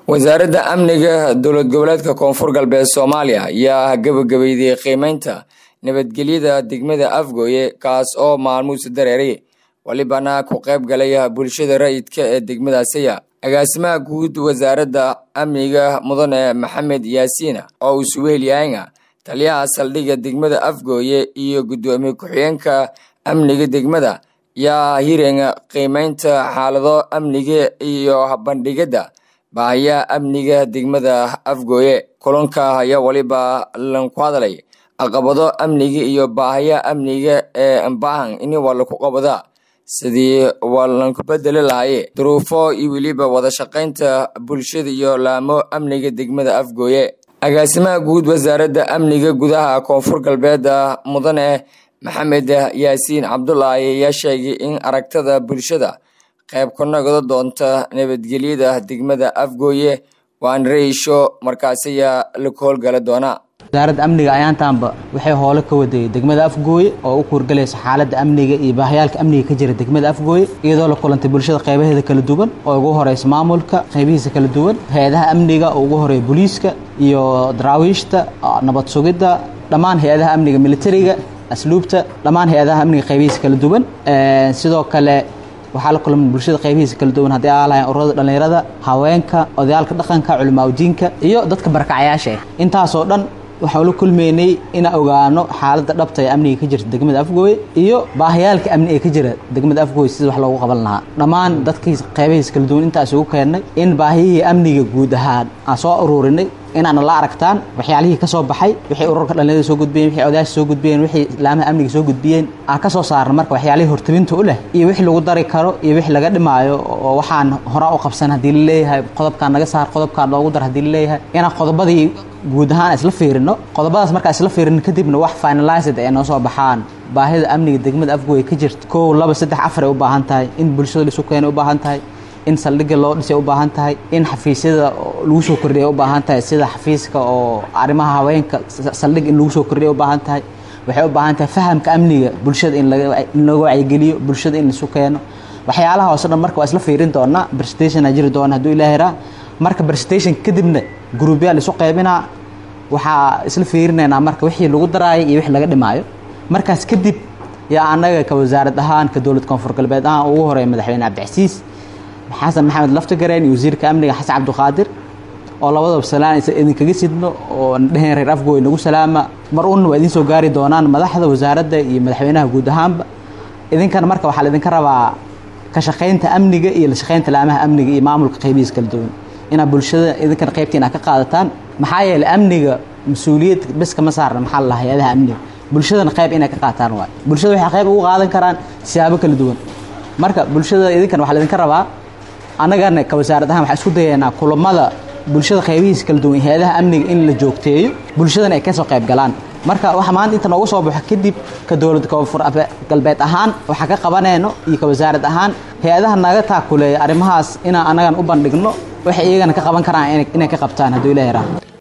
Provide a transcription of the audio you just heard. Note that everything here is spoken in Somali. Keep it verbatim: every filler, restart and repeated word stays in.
wasaaradda amniga dowlad goboleedka koonfur galbeed Soomaaliya ayaa gabagabeeyay qiimeynta nabadgelyada degmada Afgooye kaas oo maalmuus dareeray walibana ku qayb galay bulshada rayidka ee degmadaasi. agaasimaha guud wasaaradda amniga mudane Maxamed Yaasiin oo uu suweeliyay taliyaha saldhigga degmada Afgooye iyo gudoomiye ku-xigeenka amniga degmada yaa hiireen qiimeynta xaalado amniga iyo bandhigada baahiyaha amniga degmada Afgooye. kulanka ayaa waliba lan ku hadlay caqabado amniga iyo baahiyaha amniga ee baahan in wala ku qabada sidii walan ku bedeli lahaayeen duruufo iyo waliba wada shaqaynta bulshada iyo laamo amniga degmada Afgooye. agaasimaha guud wasaaradda amniga gudaha koonfur galbeed mudane Maxamed Yaasiin Cabdullaahi ayaa sheegay in aragtada bulshada qayb ka noqdo doonta nabadgelyada degmada Afgooye waan reesho markaas ayaa la kool gal doona. wasaaradda amniga ayaantaanba waxay hoolo ka waday degmada Afgooye oo u kurgalaysa xaaladda amniga iyo baahiyaalka amniga ka jira degmada Afgooye iyadoo la kulantay bulshada qaybaheeda kala duwan oo ugu horeysa maamulka qaybihiisa kala duwan hay'adaha amniga oo ugu horeeya booliiska iyo daraawiishta nabad sugidda dhammaan hay'adaha amniga militariga asluubta dhammaan hay'adaha amniga qaybihiisa kala duwan ee sidoo kale waxaa la kulmay bulshada qaybihiisa kala duwan hadii ay lahayn ururada dhalinyarada haweenka odayaalka dhaqanka culimada diinka iyo dadka barakacayaasha intaas oo dhan waxaa la kulmeynay in ogaano xaaladda dhabta ee amniga ka jirta degmada Afgooye iyo baahiyaalka amniga ka jira degmada Afgooye sida wax loogu qaban lahaa dhammaan dadkiisa qaybihiisa kala duwan intaas ugu keenay in baahiyihii amniga guud ahaan aan soo ururinay inaan la aragtaan waxyaalihii ka soo baxay wixii ururka dhalinyarada soo gudbiyeen wixii odayaasha soo gudbiyeen wixii islaamaha amniga soo gudbiyeen aan ka soo saarno marka waxyaalihii hortabinta u leh iyo wixii lagu dari karo iyo wixii laga dhimaayo oo waxaan hore u qabsan hadii la leeyahay qodobkan naga saar qodobkan loogu dar hadii la leeyahay inaan qodobadii guud ahaan isla fiirino qodobadaas marka isla fiirino kadibna wax finalized ay noo soo baxaan baahida amniga degmada Afgooye ka jirta kow laba saddex afar ay u baahan tahay in bulshada la isku keeno u baahan tahay in saldhigga loo dhisay u baahan tahay in xafiisyada lagu soo kordhiyo u baahan tahay sida xafiiska oo arrimaha haweenka saldhig in lagu soo kordhiyo u baahan tahay waxay u baahan tahay fahamka amniga bulshada in laga in lagu wacyigeliyo bulshada in la isku keeno waxyaalaha hoos dhan marka waa isla fiirin doona presentation ajiri doona haduu ilaahay raa marka presentation kadibna groupya la isku qaybinaa waxa isla fiirinayna marka wixii lagu daraayay iyo wixii laga dhimaayo markaas kadib yaa anaga ka wasaaradda ahaan ka dowlad koonfur galbeed ahaan ugu horeeyay madaxweyne Cabdicasiis xasan maxamed laftagareen iyo wasiirka amniga xasan cabduqaadir oo labadaba salaan idin kaga sidno oo dhayn reer Afgooye nagu salaama mar uun waa idin soo gaari doonaan madaxda wasaaradda iyo madaxweynaha guud ahaanba idinkana marka waxa la idin ka rabaa ka shaqeynta amniga iyo la shaqeynta laamaha amniga iyo maamulka qaybihiisa kala duwan ina bulshada idinkana qaybtiina ka qaadataan maxaa yeelay amniga mas'uuliyad bas kama saarna maxaa la hay'adaha amniga bulshadana qayb inay ka qaataan waa bulshada waxay qayb ugu qaadan karaan siyaabo kala duwan marka bulshada idinkana waxa la idin ka rabaa anagana ka wasaaradaha waxa isku dayeena kulamada bulshada qaybihiisa kala duwan hay'adaha amniga in la joogteeyo bulshadana ay ka soo qayb galaan marka waxa maanta inta noogu soo baxo kadib ka dowladda koonfur galbeed ahaan waxa ka qabanayno iyo ka wasaarad ahaan hay'adaha naga taakuleeya arrimahaas in anagan u bandhigno waxa iyagana ka qaban karaan inay ka qabtaan haduu ilaahay raaxo